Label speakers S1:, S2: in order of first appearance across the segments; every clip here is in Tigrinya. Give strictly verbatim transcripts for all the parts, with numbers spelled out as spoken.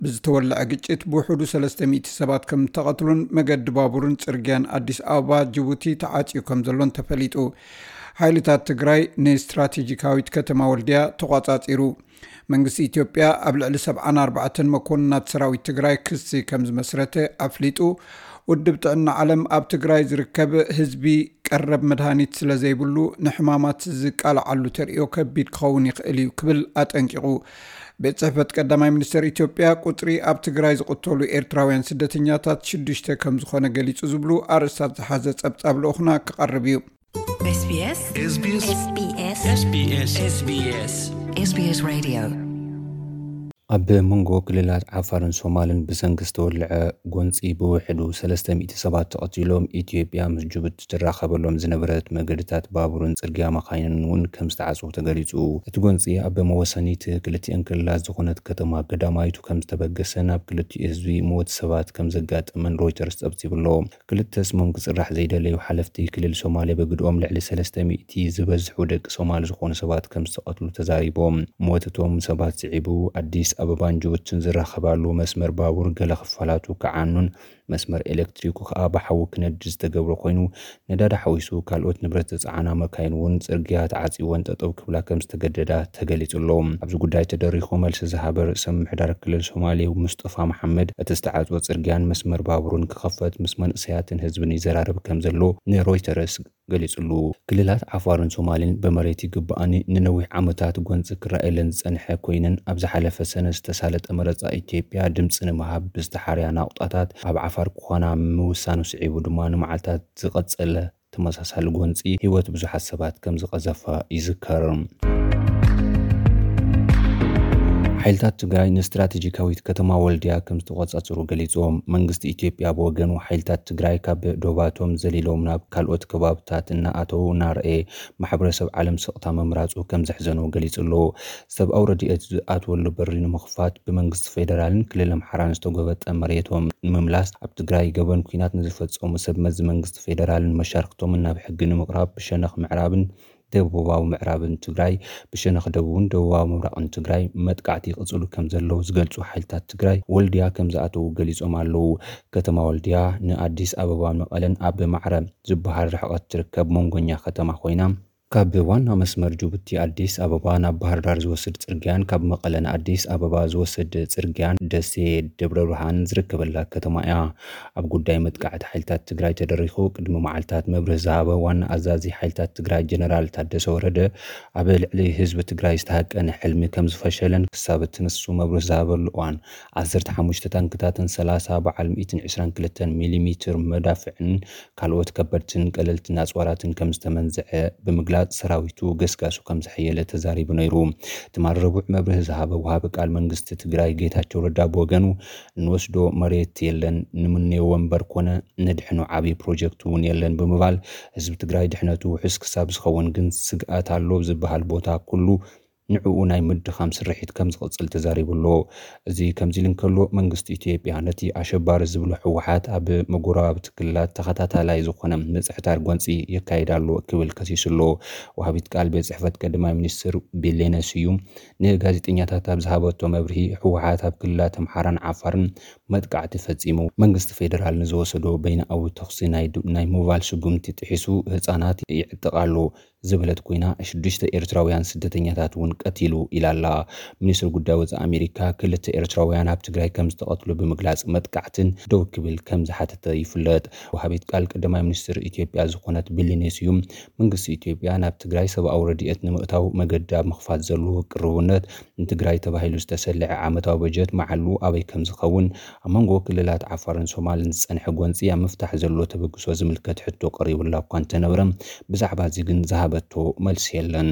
S1: ብዝተወልዐ ግጭት ብውሕዱ ሰለስተ ሚእቲ ሰባት ከም ተቐትሉን መገዲ ባቡርን ጽርግያን አዲስ አበባ ጅቡቲ ተዓጽዩ ከም ዘሎን ተፈሊጡ ሓይልታት ትግራይ ንስትራቴጂካዊት ከተማ ወልድያ ተቋጻጺሩ መንግስቲ ኢትዮጵያ ኣብ ልዕሊ ሰብዓን ኣርባዕተን መኮንናት ሰራዊት ትግራይ ክሲ ከም ዝመስረተ ኣፍሊጡ ውድብ ጥዕና ዓለም ኣብ ትግራይ ዝርከብ ህዝቢ ቀረብ መድሃኒት ስለ ዘይብሉ ንሕማማት ዝቃልዓሉ ተርእዮ ከቢድ ክኸውን ይኽእል እዩ ክብል ኣጠንቂቑ ቤት ጽሕፈት ቀዳማይ ሚኒስትር ኢትዮጵያ ቁጥሪ ኣብ ትግራይ ዝቕተሉ ኤርትራውያን ስደተኛታት ሽዱሽተ ከም ዝኾነ ገሊጹ ዝብሉ ኣርእስታት ዝሓዘ ጸብጻብ ልኡኽና ክቐርብ እዩ
S2: ኤስቢኤስ ኤስቢኤስ ኤስቢኤስ ኤስቢኤስ ኤስቢኤስ ኤስቢኤስ ሬድዮ
S3: ኣብ መንጎ ክልላት ዓፋርን ሶማልን ብሰንኪ ዝተወልዐ ጎንፂ ብውሕዱ ሰለስተ ሚእቲ ሰባት ተቐቲሎም ኢትዮጵያ ምስ ጅቡቲ ትራኸበሎም ዝነበረት መገድታት ባቡርን ጽርግያ መኻይንን እውን ከም ዝተዓጽው ተገሊጹ እቲ ጎንፂ ኣብ መወሰኒት ክልቲአን ክልላት ዝኾነት ከተማ ገዳማይቱ ከም ዝተበገሰን ኣብ ክልቲኡ ህዝቢ ሞት ሰባት ከም ዘጋጠመን ሮይተርስ ጸብጺብሎ ክልተ ስሞም ክጽራሕ ዘይደለዩ ሓለፍቲ ክልል ሶማሌ በግድኦም ልዕሊ ሰለስተ ሚእቲ ዝበዝሑ ደቂ ሶማሊ ዝኾኑ ሰባት ከም ዝተቐትሉ ተዛሪቦም ሞት እቶም ሰባት ስዒቡ ኣዲስ አበባን ጅቡቲን ዝራኸባሉ መስመር ባቡር ገለ ክፋላቱ ከዓኑን መስመር ኤሌክትሪኩ ከዓ ብሓዊ ክነድድ ዝተገብሮ ኮይኑ ነዳዲ ሓዊሱ ካልኦት ንብረት ዘፀዓና መካይን እውን ጽርግያ ተዓጺወን ጠጠው ክብላ ከም ዝተገደዳ ተገሊጹሎም ኣብዚ ጉዳይ ተደሪኹ መልሲ ዝሃበ ርእሰ ምምሕዳር ክልል ሶማሌ ሙስጠፋ መሐመድ እቲ ዝተዓጽወ ጽርግያን መስመር ባቡርን ክኸፈት ምስ መንእሰያትን ህዝብን ይዘራረብ ከም ዘሎ ንሮይተርስ ገሊጹሉ ክልላት ዓፋርን ሶማሊን በመሬት ይግባኣኒ ንነዊሕ ዓመታት ጎንፂ ክረአየለን ዝጸንሐ ኮይነን ኣብ ዝሓለፈ ሰነ ዝተሳለጠ መረፃ ኢትዮጵያ ድምፂ ንምሃብ ብዝተሓርያ ናቁጣታት ኣብ ዓፋር ኮና ምውሳኑ ስዒቡ ድማ ንመዓልታት ዝቐጸለ ተመሳሳሊ ጎንፂ ህይወት ብዙሓት ሰባት ከም ዝቐዘፈ ይዝከር ሓይልታት ትግራይ ንስትራቴጂካዊት ከተማ ወልድያ ከም ዝተቆጻጸሩ ገሊጾም መንግስቲ ኢትዮጵያ በወገኑ ሓይልታት ትግራይ ካብ ዶባቶም ዘሊሎም ናብ ካልኦት ከባብታት እናኣተው ናርኤ ማሕበረሰብ ዓለም ስቕታ መምራጹ ከም ዘሕዘኑ ገሊጹሎ ሰብኣዊ ረድኤት ዝኣትወሉ በሪ ንምኽፋት ብመንግስቲ ፌደራልን ክልል ኣምሓራን ዝተጎበጠ መሬቶም ንምምላስ ኣብ ትግራይ ገበን ኩናት ንዝፈጸሙ ሰብ መዚ መንግስቲ ፌደራልን መሻርክቶም ናብ ሕጊ ንምቕራብ ብሸነኽ ምዕራብን ደቡባዊ ምዕራብን ትግራይ ብሸነኽ ደቡብን ደቡባዊ ምብራቕን ትግራይ መጥቃዕቲ ይቕጽሉ ከም ዘለው ዝገልጹ ሓይልታት ትግራይ ወልድያ ከም ዝኣተው ገሊጾም ኣለው ከተማ ወልድያ ንኣዲስ አበባ መቐለን ኣብ ማዕረ ዝበሃል ርሕቐት ትርከብ መንጎኛ ከተማ ኮይና ካብ ዋና መስመር ጅቡቲ አዲስ አበባ ናብ ባህር ዳር ዝወስድ ጽርግያን ካብ መቐለን አዲስ አበባ ዝወስድ ጽርግያን ደሴ ደብረ ብርሃን ዝርከበላ ከተማ እያ ኣብ ጉዳይ መጥቃዕቲ ሓይልታት ትግራይ ተደሪኹ ቅድሚ መዓልታት መብርህ ዝሃበ ዋና ኣዛዚ ሓይልታት ትግራይ ጀነራል ታደሰ ወረደ ኣብ ልዕሊ ህዝቢ ትግራይ ዝተሃቀነ ሕልሚ ከም ዝፈሸለን ክሳብ እትንሱ መብርህ ዝሃበሉ እዋን ዓሰርተ ሓሙሽተ ታንክታትን ሰላሳ በዓል ሚእትን ዒስራን ክልተን ሚሊሜትር መዳፍዕን ካልኦት ከበድትን ቀለልትን ኣጽዋራትን ከም ዝተመንዝዐ ብምግላ ሰራዊቱ ገስጋሱ ከም ዝሕየለ ተዛሪቡ ነይሩ ተማረቡዕ መብርህ ዝሃበ ወሃብ ቃል መንግስቲ ትግራይ ጌታቸው ረዳ በወገኑ እንወስዶ መሬት የለን ንምኔ ወንበር ኮነ ንድሕኑ ዓቢ ፕሮጀክት እውን የለን ብምባል ህዝቢ ትግራይ ድሕነቱ ውሕስ ክሳብ ዝኸውን ግን ስግኣት ኣሎ ዝበሃል ቦታ ኩሉ ንዕኡ ናይ ምድኻም ስርሒት ከም ዝቕጽል ተዛሪቡሎ እዚ ከምዚ ልንከሎ መንግስቲ ኢትዮጵያ ነቲ ኣሸባሪ ዝብሉ ሕወሓት ኣብ መጎራባብቲ ክልላት ተኸታታላይ ዝኾነ ንጽሕታር ጎንፂ የካይዳሉ ክብል ከሲስሎ ወሃቢት ቃል ቤት ጽሕፈት ቀዳማይ ሚኒስትር ቢሌነ ስዩም ንጋዜጠኛታት ኣብ ዝሃበቶ መብርሂ ሕወሓት ኣብ ክልላት ኣምሓራን ዓፋርን መጥቃዕቲ ፈጺሙ መንግስቲ ፌደራል ንዝወሰዶ በይናዊ ተኽሲ ናይ ሞባይል ስጉምቲ ጥሒሱ ህፃናት ይዕጥቃሉ ዝብለት ኮይና ሽዱሽተ ኤርትራውያን ስደተኛታት እውን ቀቲሉ ኢላላ ሚኒስትር ጉዳይ ወፃኢ ኣሜሪካ ክልተ ኤርትራውያን ኣብ ትግራይ ከም ዝተቐትሉ ብምግላጽ መጥቃዕትን ደው ክብል ከም ዝሓተተ ይፍለጥ ወሃቢት ቃል ቀዳማይ ሚኒስትር ኢትዮጵያ ዝኾነት ቢሌነ ስዩም መንግስቲ ኢትዮጵያ ናብ ትግራይ ሰብኣዊ ረድኤት ንምእታው መገዲ ኣብ ምኽፋት ዘሎ ቅርብነት ንትግራይ ተባሂሉ ዝተሰልዐ ዓመታዊ በጀት መዓሉ ኣበይ ከም ዝኸውን ኣብ መንጎ ክልላት ዓፋርን ሶማልን ዝጸንሐ ጎንፂ ኣብ ምፍታሕ ዘሎ ተበግሶ ዝምልከት ሕቶ ቀሪቡላ እኳ እንተነበረ ብዛዕባ እዚ ግን ዝሃበቶ መልሲ የለን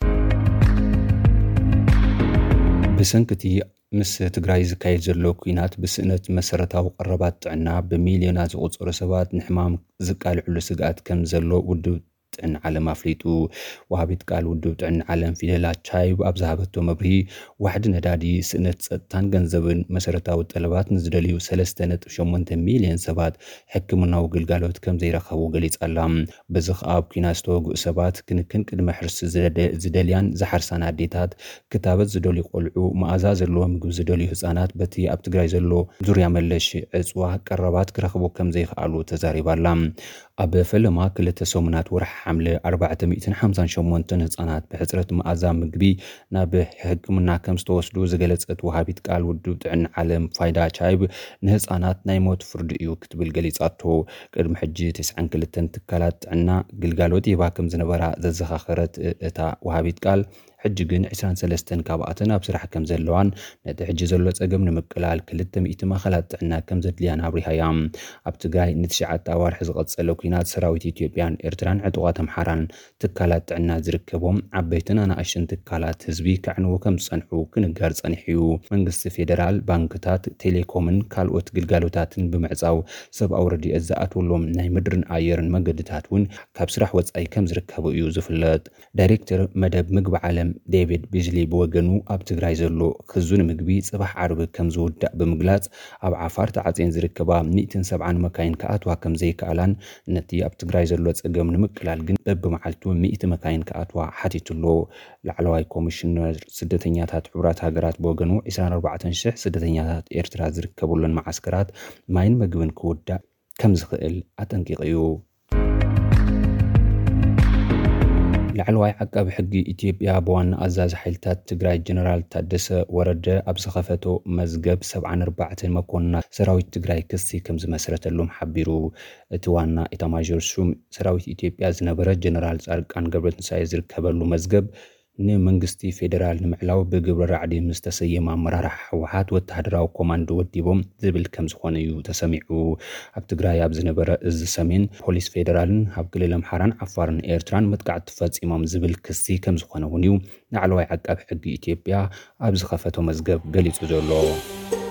S3: ብሰንኪቲ ምስ ትግራይ ዝካየድ ዘሎ ኩናት ብስእነት መሰረታዊ ቀረባት ጥዕና ብሚልዮናት ዝቑጸሩ ሰባት ንሕማም ዝቃልዕሉ ስግኣት ከም ዘሎ ውድብ ጥዕና ዓለም ኣፍሊጡ ወሃቢት ቃል ውድብ ጥዕና ዓለም ፊደላት ቻይብ ኣብ ዝሃበቶ መብርሂ ዋሕዲ ነዳዲ ስእነት ፀጥታን ገንዘብን መሰረታዊ ጠለባት ንዝደልዩ ሰለስተ ነጥብ ሸሞንተ ሚልዮን ሰባት ሕክምናዊ ግልጋሎት ከም ዘይረኸቡ ገሊጻላ በዚ ኣብ ኩናት ዝተወግኡ ሰባት ክንክን ቅድመ ሕርሲ ዝደልያን ዝሓርሳን ኣዴታት ክታበት ዝደልዩ ቆልዑ መኣዛ ዘለዎ ምግቢ ዝደልዩ ህፃናት በቲ ኣብ ትግራይ ዘሎ ዙርያ መለሽ ዕፅዋ ቀረባት ክረኽቡ ከም ዘይኽኣሉ ተዛሪባላ ኣብ ፈለማ ክልተ ሰሙናት ወርሒ ሓምለ ኣርባዕተ ሚእትን ሓምሳን ሸሞንተን ህፃናት ብሕፅረት መኣዛ ምግቢ ናብ ሕክምና ከም ዝተወስዱ ዝገለጸት ወሃቢት ቃል ውድብ ጥዕና ዓለም ፋይዳ ቻይብ ንህፃናት ናይ ሞት ፍርዲ እዩ ክትብል ገሊጻቶ ቅድሚ ሕጂ ትስዓን ክልተን ትካላት ጥዕና ግልጋሎት ይባ ከም ዝነበራ ዘዘኻኸረት እታ ወሃቢት ቃል ሕጂ ግን عشرين وثلاثة ካብኣተን ኣብ ስራሕ ከም ዘለዋን ነቲ ሕጂ ዘሎ ፀገም ንምቅላል ክልተ ሚእቲ ማእከላት ጥዕና ከም ዘድልያን ኣብሪሃያ ኣብ ትግራይ ንትሽዓተ ኣዋርሒ ዝቐፀለ ኩናት ሰራዊት ኢትዮጵያን ኤርትራን ዕጡቓት ኣምሓራን ትካላት ጥዕና ዝርከቦም ዓበይትን ኣናእሽትን ትካላት ህዝቢ ክዕንዉ ከም ዝፀንሑ ክንጋር ፀኒሑ እዩ መንግስቲ ፌደራል ባንክታት ቴሌኮምን ካልኦት ግልጋሎታትን ብምዕፃው ሰብኣዊ ረድኤት ዝኣትወሎም ናይ ምድርን ኣየርን መንገድታት እውን ካብ ስራሕ ወፃኢ ከም ዝርከቡ እዩ ዝፍለጥ ዳይሬክተር መደብ ምግቢ ዓለም ዴቪድ ቢዝሊ በወገኑ ኣብ ትግራይ ዘሎ ክዙን ምግቢ ጽባሕ ዓርብ ከም ዝውዳእ ብምግላጽ ኣብ ዓፋር ተዓጽየን ዝርከባ مئة وسبعة መካይን ከኣትዋ ከም ዘይከኣላን ነቲ ኣብ ትግራይ ዘሎ ፀገም ንምቅላል ግን በብመዓልቱ مئة መካይን ከኣትዋ ሓቲቱሎ ላዕለዋይ ኮሚሽነር ስደተኛታት ሕብራት ሃገራት በወገኑ عشرين وأربعة شح ስደተኛታት ኤርትራ ዝርከቡለን ማዓስከራት ማይን ምግብን ክውዳእ ከም ዝኽእል ኣጠንቂቑ እዩ لعلواي عقب حقي إثيوبيا بوان أزاز حيلتات تجراي جنرال تادس ورد أبسخفتو مزجب سبعة أربعة مكونات سراوي تجراي كسي كم زمسرة اللوم حبيرو توانا إتماجر شوم سراوي إثيوبيا زنبرة جنرال زارك عن قبل نسايزر كبرلو مزجب نمنجستي فيدرال نمعلاو بجبر رعدي مستسيما مرارح حوحات وتحدراو كوماندو وديبوم ذبل كم زخونيو تسمعو اب تجراي اب زنبره از سمين بوليس فيدرالن اب كلل امحران عفارن ايرتران متقعد تفصيمام ذبل كسي كم زخونيو نعلوي عقب حق اثيوبيا اب زخفتو مزغب غليصو زلو